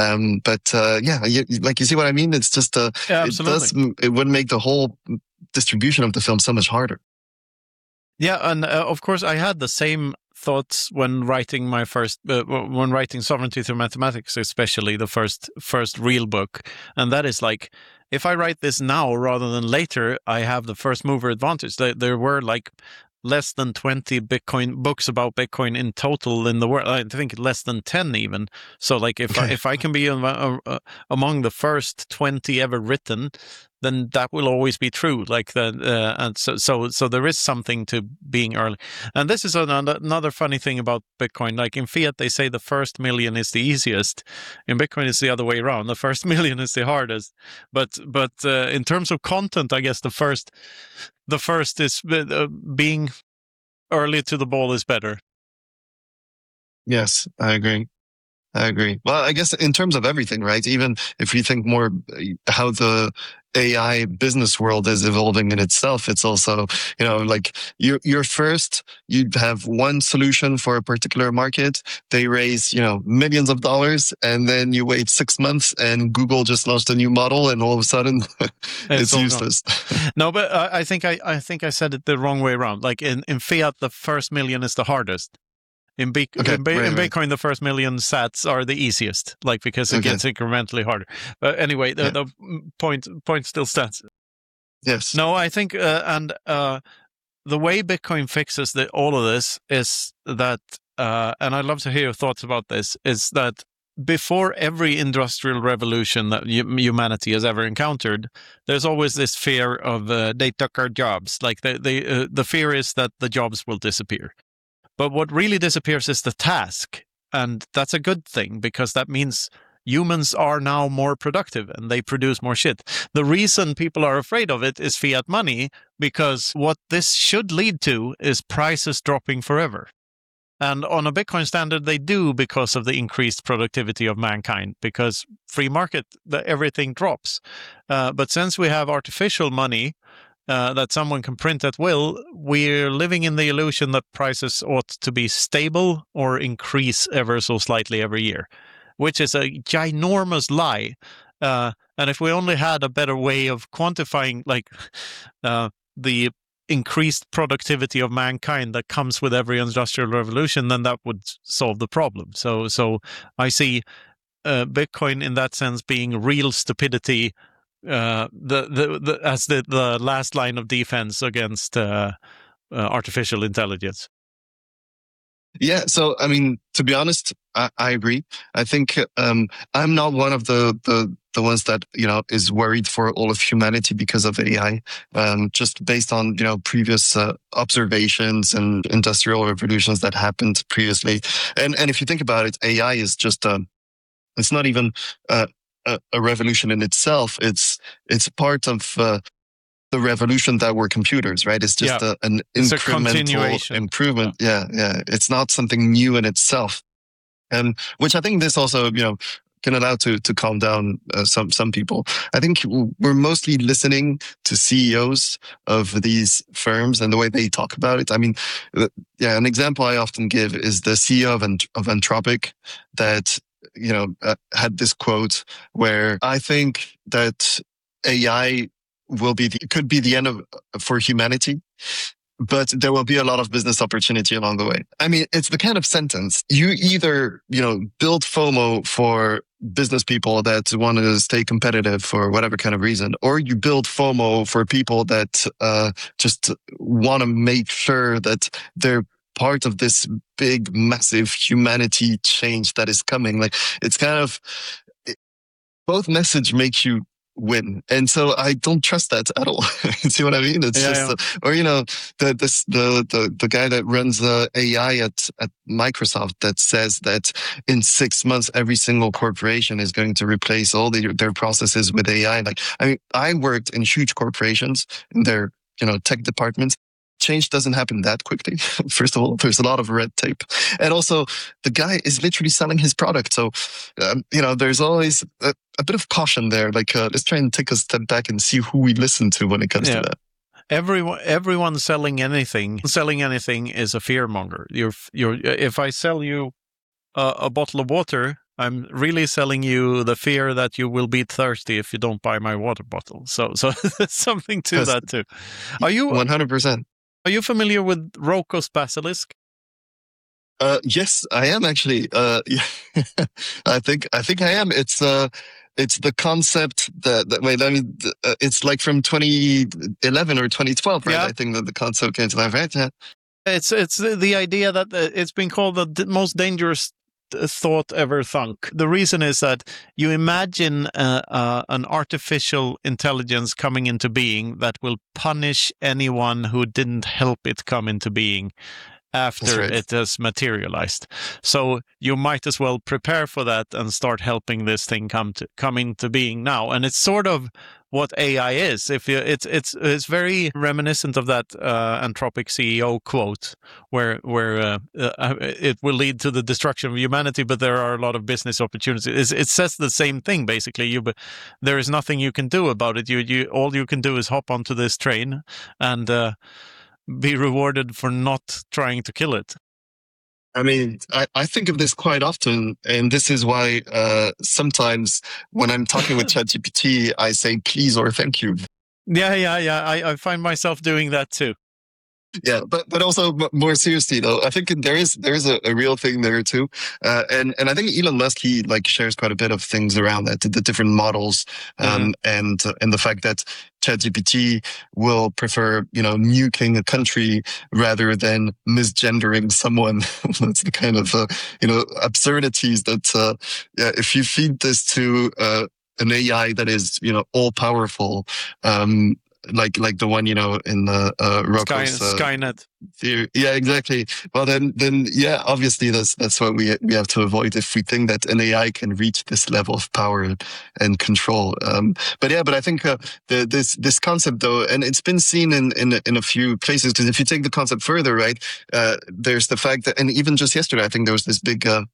Like you see what I mean? It's just it would make the whole distribution of the film so much harder. Yeah, and of course, I had the same thoughts when writing my when writing Sovereignty Through Mathematics, especially the first real book, and that is like, if I write this now rather than later, I have the first mover advantage. There were like less than 20 Bitcoin books about Bitcoin in total in the world. I think less than 10 even. So like if I can be among the first 20 ever written, then that will always be true. Like and so there is something to being early. And this is another funny thing about Bitcoin. Like in fiat, they say the first million is the easiest. In Bitcoin, it's the other way around. The first million is the hardest. But in terms of content, I guess the first is being early to the ball is better. Yes, I agree. Well, I guess in terms of everything, right? Even if you think more how the AI business world is evolving in itself, it's also, like you're first, you have one solution for a particular market. They raise, millions of dollars, and then you wait 6 months and Google just launched a new model, and all of a sudden it's useless. No, but I think I said it the wrong way around. Like in fiat, the first million is the hardest. In Bitcoin, the first million sats are the easiest, like because it gets incrementally harder. But anyway, the point still stands. Yes. No, I think, and the way Bitcoin fixes all of this is that, and I'd love to hear your thoughts about this, is that before every industrial revolution that humanity has ever encountered, there's always this fear of they took our jobs. Like the fear is that the jobs will disappear. But what really disappears is the task. And that's a good thing because that means humans are now more productive and they produce more shit. The reason people are afraid of it is fiat money, because what this should lead to is prices dropping forever. And on a Bitcoin standard, they do because of the increased productivity of mankind, because free market, everything drops. But since we have artificial money, that someone can print at will, we're living in the illusion that prices ought to be stable or increase ever so slightly every year, which is a ginormous lie. And if we only had a better way of quantifying the increased productivity of mankind that comes with every industrial revolution, then that would solve the problem. So I see Bitcoin in that sense being real stupidity, as the last line of defense against artificial intelligence. Yeah, so I mean, to be honest, I agree. I think I'm not one of the ones that is worried for all of humanity because of AI. Just based on previous observations and industrial revolutions that happened previously, and if you think about it, AI is just it's not even a revolution in itself. It's part of the revolution that were computers, right? It's just an incremental improvement. Yeah. It's not something new in itself, and which I think this also can allow to calm down some people. I think we're mostly listening to CEOs of these firms and the way they talk about it. I mean, an example I often give is the CEO of Anthropic that had this quote where I think that AI could be the end for humanity. But there will be a lot of business opportunity along the way. I mean, it's the kind of sentence you either, build FOMO for business people that want to stay competitive for whatever kind of reason, or you build FOMO for people that just want to make sure that they're part of this big, massive humanity change that is coming. Like, it's kind of, both message make you win. And so I don't trust that at all. See what I mean? It's the guy that runs the AI at Microsoft that says that in 6 months, every single corporation is going to replace all their processes with AI. Like, I mean, I worked in huge corporations in their, tech departments. Change doesn't happen that quickly. First of all, there's a lot of red tape. And also, the guy is literally selling his product. So, there's always a bit of caution there. Like, let's try and take a step back and see who we listen to when it comes to that. Everyone selling anything is a fearmonger. If I sell you a bottle of water, I'm really selling you the fear that you will be thirsty if you don't buy my water bottle. So there's something to that too. Are you 100%? Are you familiar with Roko's basilisk? Yes, I am actually. I think I am. It's the concept it's like from 2011 or 2012, right? Yeah. I think that the concept came to life, right? Yeah. It's the idea that it's been called the most dangerous thought ever thunk. The reason is that you imagine an artificial intelligence coming into being that will punish anyone who didn't help it come into being after it has materialized. So you might as well prepare for that and start helping this thing come into being now. And it's sort of what AI is. It's very reminiscent of that Anthropic CEO quote, where it will lead to the destruction of humanity, but there are a lot of business opportunities. It says the same thing basically. There is nothing you can do about it. All you can do is hop onto this train and be rewarded for not trying to kill it. I mean, I think of this quite often, and this is why sometimes when I'm talking with ChatGPT, I say please or thank you. Yeah. I find myself doing that too. Yeah, but also more seriously though, I think there is a real thing there too, and I think Elon Musk he shares quite a bit of things around that, the different models, and the fact that ChatGPT will prefer nuking a country rather than misgendering someone. That's the kind of absurdities that if you feed this to an AI that is all powerful. Like the one in the Roko's Skynet theory. Yeah, exactly. Well, then yeah, obviously that's what we have to avoid if we think that an AI can reach this level of power and control. But I think this concept though, and it's been seen in a few places, because if you take the concept further, right, there's the fact that, and even just yesterday, I think there was this big kind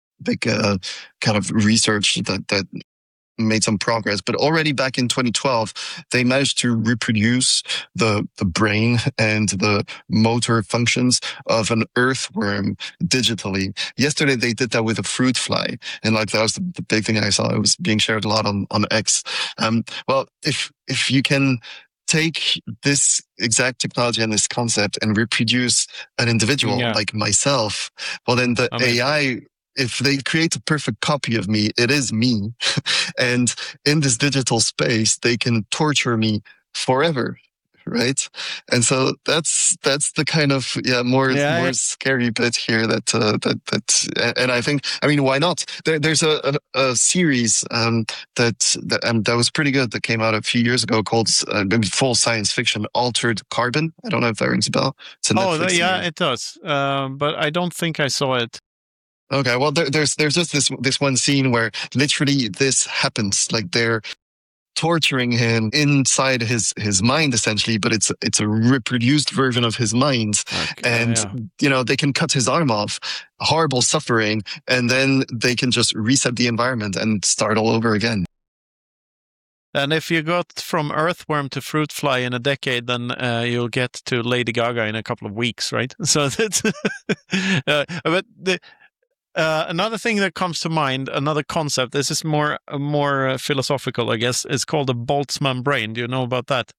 of research that made some progress, but already back in 2012, they managed to reproduce the brain and the motor functions of an earthworm digitally. Yesterday, they did that with a fruit fly. And that was the big thing I saw. It was being shared a lot on X. Well, if you can take this exact technology and this concept and reproduce an individual like myself, well, then the AI, if they create a perfect copy of me, it is me. And in this digital space, they can torture me forever. Right. And so that's the kind of, more scary bit here that, and I think, why not? There's a series, that was pretty good that came out a few years ago called, full science fiction, Altered Carbon. I don't know if that rings a bell. It's a Netflix series. It does. But I don't think I saw it. Okay, well, there's just this one scene where literally this happens. Like they're torturing him inside his mind, essentially, but it's a reproduced version of his mind. Okay, and they can cut his arm off, horrible suffering, and then they can just reset the environment and start all over again. And if you got from earthworm to fruit fly in a decade, then you'll get to Lady Gaga in a couple of weeks, right? So that's but Another thing that comes to mind, another concept. This is more philosophical, I guess. It's called the Boltzmann brain. Do you know about that?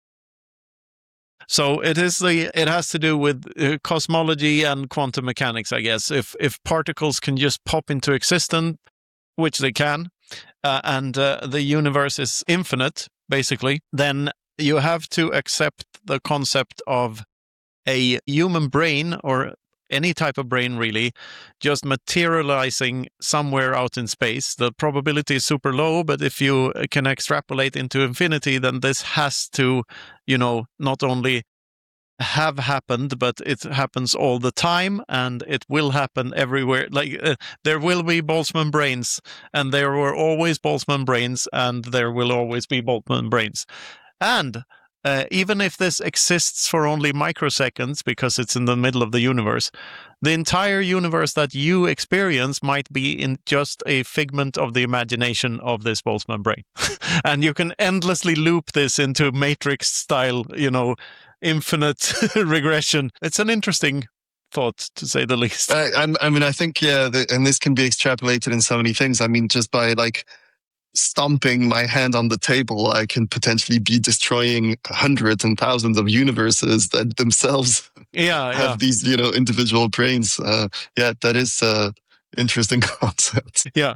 So it has to do with cosmology and quantum mechanics, I guess. If particles can just pop into existence, which they can, and the universe is infinite, basically, then you have to accept the concept of a human brain, or any type of brain really, just materializing somewhere out in space. The probability is super low, but if you can extrapolate into infinity, then this has to, not only have happened, but it happens all the time, and it will happen everywhere. Like there will be Boltzmann brains, and there were always Boltzmann brains, and there will always be Boltzmann brains. And even if this exists for only microseconds because it's in the middle of the universe, the entire universe that you experience might be in just a figment of the imagination of this Boltzmann brain. And you can endlessly loop this into Matrix style, infinite regression. It's an interesting thought, to say the least. I think, and this can be extrapolated in so many things. I mean, just by stomping my hand on the table, I can potentially be destroying hundreds and thousands of universes that themselves have these, individual brains. That is interesting concept. Yeah,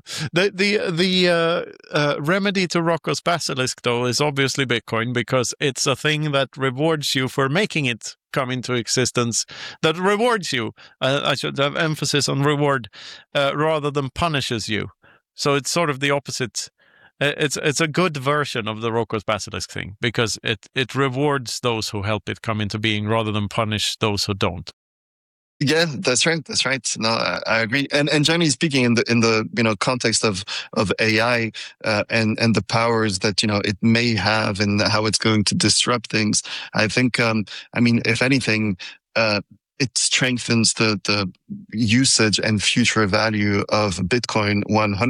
the remedy to Rocco's basilisk, though, is obviously Bitcoin, because it's a thing that rewards you for making it come into existence. That rewards you. I should have emphasis on reward rather than punishes you. So it's sort of the opposite. It's a good version of the Rocco's basilisk thing, because it rewards those who help it come into being rather than punish those who don't. Yeah, that's right. No, I agree. And generally speaking, in the context of AI and the powers that it may have and how it's going to disrupt things, I think if anything, it strengthens the usage and future value of Bitcoin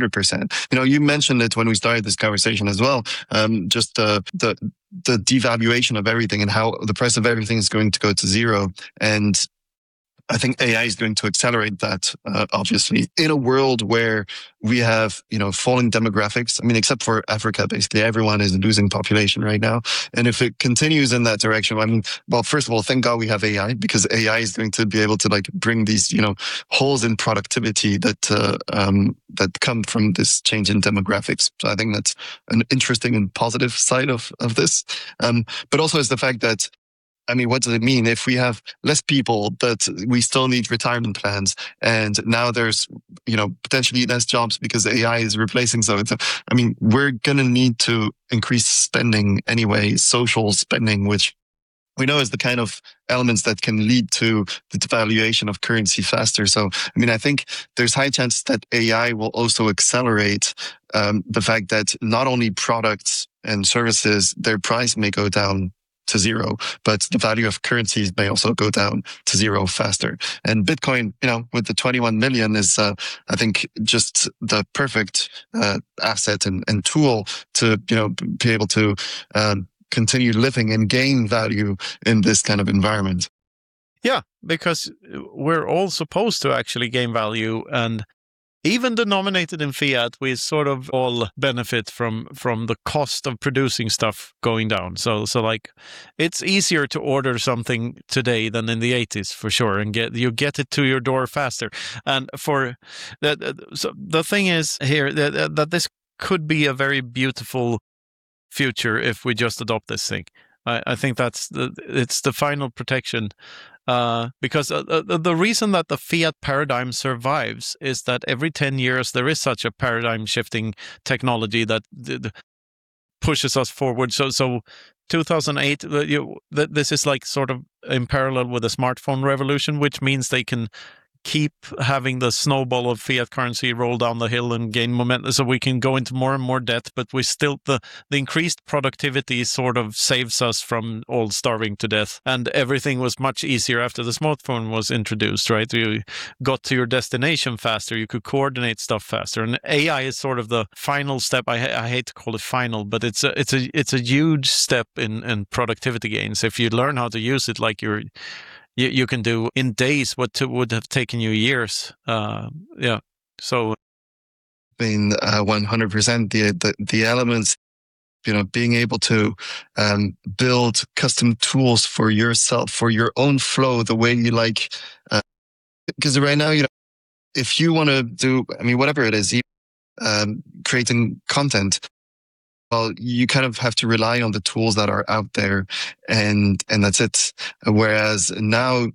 100%. You mentioned it when we started this conversation as well. Just the devaluation of everything and how the price of everything is going to go to zero. And I think AI is going to accelerate that, obviously, in a world where we have, falling demographics. I mean, except for Africa, basically everyone is losing population right now. And if it continues in that direction, first of all, thank God we have AI, because AI is going to be able to bring these, holes in productivity that come from this change in demographics. So I think that's an interesting and positive side of this. But also is the fact that, what does it mean if we have less people, but we still need retirement plans? And now there's, potentially less jobs because AI is replacing some. We're going to need to increase spending anyway, social spending, which we know is the kind of elements that can lead to the devaluation of currency faster. So, I think there's high chance that AI will also accelerate the fact that not only products and services, their price may go down to zero, but the value of currencies may also go down to zero faster. And Bitcoin, with the 21 million is, I think, just the perfect asset and tool to, be able to continue living and gain value in this kind of environment. Yeah, because we're all supposed to actually gain value, and even denominated in fiat, we sort of all benefit from the cost of producing stuff going down. So it's easier to order something today than in the 80s for sure, and get it to your door faster. And so the thing is here that this could be a very beautiful future if we just adopt this thing. I think it's the final protection. Because the reason that the fiat paradigm survives is that every 10 years there is such a paradigm shifting technology that pushes us forward. So 2008, this is sort of in parallel with the smartphone revolution, which means they can keep having the snowball of fiat currency roll down the hill and gain momentum, so we can go into more and more debt, but we still, the increased productivity sort of saves us from all starving to death. And everything was much easier after the smartphone was introduced, right? You got to your destination faster, you could coordinate stuff faster. And AI is sort of the final step. I hate to call it final, but it's a huge step in productivity gains if you learn how to use it like you can do in days what would have taken you years. Yeah. So, I mean, 100%. The elements, being able to build custom tools for yourself, for your own flow, the way you like. Because right now, if you want to do, whatever it is, creating content, well, you kind of have to rely on the tools that are out there, and that's it. Whereas now,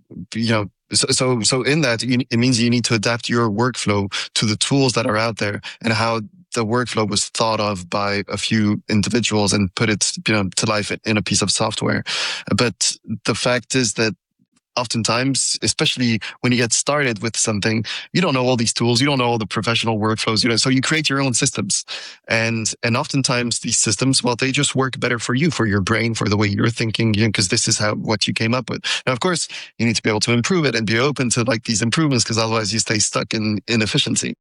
so in that, it means you need to adapt your workflow to the tools that are out there and how the workflow was thought of by a few individuals and put it, to life in a piece of software. But the fact is that oftentimes, especially when you get started with something, you don't know all these tools, you don't know all the professional workflows, so you create your own systems. And oftentimes these systems, well, they just work better for you, for your brain, for the way you're thinking, because this is what you came up with. Now, of course, you need to be able to improve it and be open to like these improvements, because otherwise you stay stuck in inefficiency.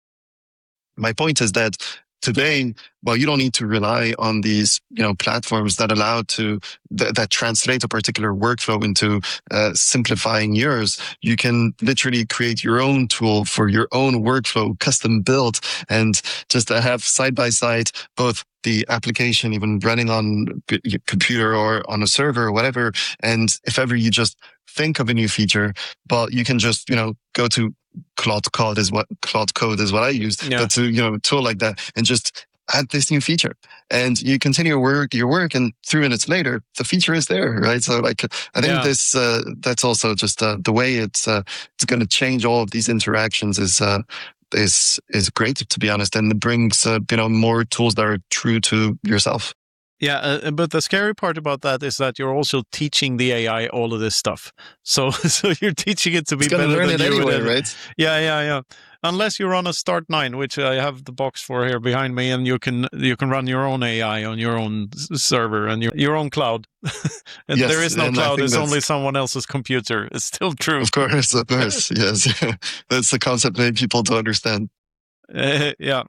My point is that today, well, you don't need to rely on these, platforms that allow that translate a particular workflow into simplifying yours. You can literally create your own tool for your own workflow, custom built, and just have side by side both the application even running on your computer or on a server or whatever. And if ever you just think of a new feature, well, you can just, go to Claude Code is what I used, but to, a tool like that, and just add this new feature, and you continue your work, and 3 minutes later, the feature is there, right? So like, I think this, that's also just, the way it's going to change all of these interactions is great, to be honest. And it brings, more tools that are true to yourself. Yeah, but the scary part about that is that you're also teaching the AI all of this stuff. So you're teaching it to be better learn than it you anyway, would. right? Yeah. Unless you're on a Start9, which I have the box for here behind me, and you can run your own AI on your own server and your own cloud. And yes, there is no cloud; it's that's only someone else's computer. It's still true. Of course, yes. That's the concept that people don't understand. Yeah.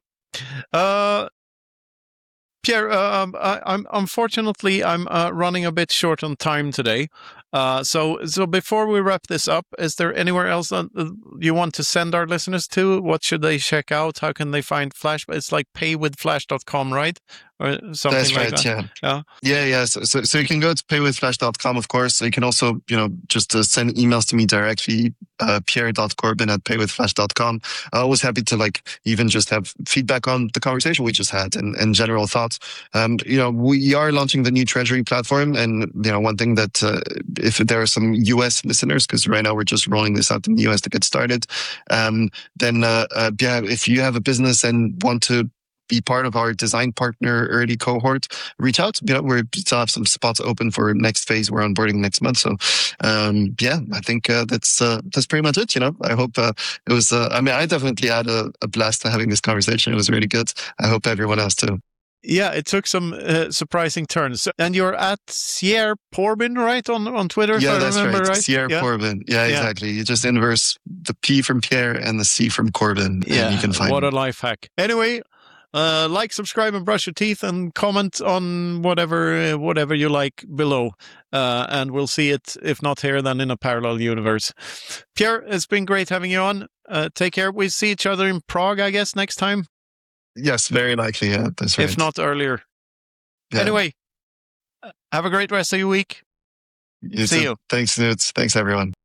Pierre, I'm unfortunately running a bit short on time today. So before we wrap this up, is there anywhere else that you want to send our listeners to? What should they check out? How can they find Flash? It's like paywithflash.com, right? Or something That's like right, that. Yeah. So you can go to paywithflash.com, of course. So you can also, just send emails to me directly, pierre.corbin@paywithflash.com. I'm always happy to even just have feedback on the conversation we just had and general thoughts. We are launching the new Treasury platform. And, one thing that, if there are some US listeners, because right now we're just rolling this out in the US to get started, then if you have a business and want to be part of our design partner early cohort, reach out. We still have some spots open for next phase. We're onboarding next month. So, I think that's pretty much it. I hope it was. I definitely had a blast having this conversation. It was really good. I hope everyone else too. Yeah, it took some surprising turns. And you're at Sierre Porbin, right, on Twitter? Yeah, if I remember right. Sierre Porbin. Yeah, exactly. You just inverse the P from Pierre and the C from Corbin, and you can find what me. A life hack. Anyway, like, subscribe, and brush your teeth, and comment on whatever you like below. And we'll see it, if not here, then in a parallel universe. Pierre, it's been great having you on. Take care. We see each other in Prague, I guess, next time. Yes, very likely. Yeah, that's right. If not earlier. Yeah. Anyway, have a great rest of your week. See you. Thanks, Newt. Thanks, everyone.